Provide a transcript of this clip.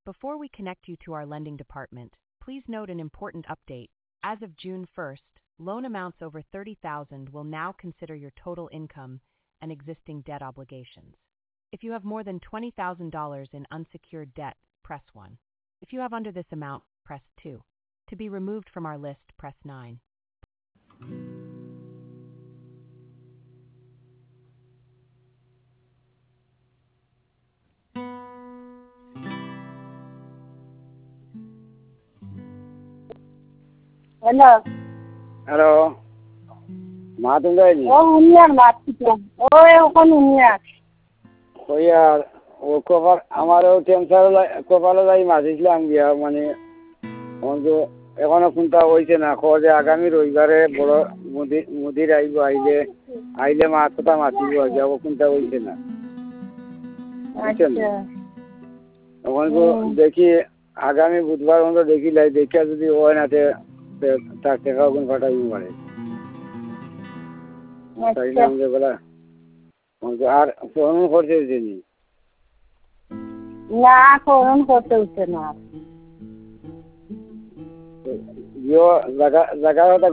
Before we connect you to our lending department, please note an important update. As of June 1st, loan amounts over $30,000 will now consider your total income and existing debt obligations. If you have more than $20,000 in unsecured debt, press 1. If you have under this amount, press 2. To be removed from our list, press 9. Hello hello মা তুমি যায়নি ও উনিয়ার মারছিলাম ও এখন উনিয়ার ওই আর ও কপাল আমারও tension কপালে যাই মাঝিছিলাম গিয়া মানে কিন্তু এখনো কোনটা হয়েছে না যে আগামী রবিবারে বড় মুদির আইব আইলে মা কথা মাতিব যাব কোনটা হয়েছে না আচ্ছা এখন তো দেখি আগামী বুধবার মতো দেখি লাই দেখিয়া যদি হয় না তার টাকা কোন ফাটাইব পারে আর ফোন করছে যিনি না ফোন করতে হচ্ছে না জায়গা